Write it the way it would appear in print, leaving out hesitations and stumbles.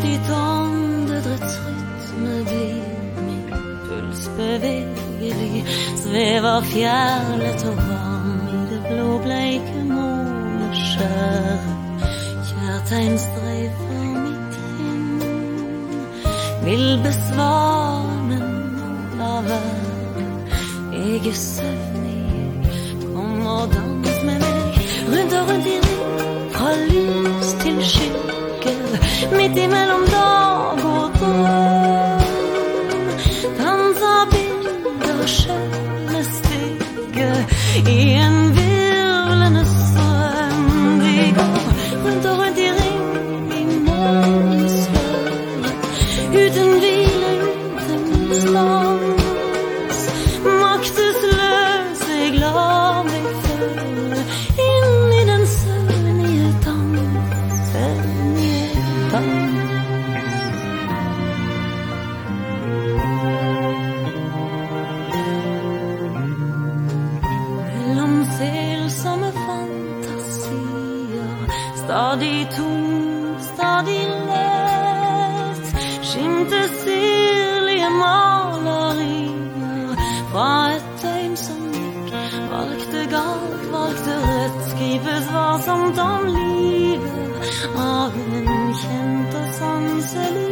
Ditt åndedretts rytme blir min puls bevegelig, svever fjernet og varm i det blåbleike måneskjæret. Kjærtegn streifer mitt kinn, vil besvare, men la være. Jeg søvnig, kom og dans med meg, rundt og rundt i ring, fra lys til skygge, midt imellom dag og drøm. Danser bilder skjønne stygge i en virvlende strøm. De går rundt og rundt i ring i månesføre, uten hvile, uten stans. Maktesløs jeg lar meg føre inn i den søvnige dans, søvnige dans. Mellom selsomme fantasier, stadig tungt, stadig lett, skimte sirlige malerier fra et døgn som gikk. Valgte galt, valgte rett, skrives varsomt om livet av en kjent og sanselig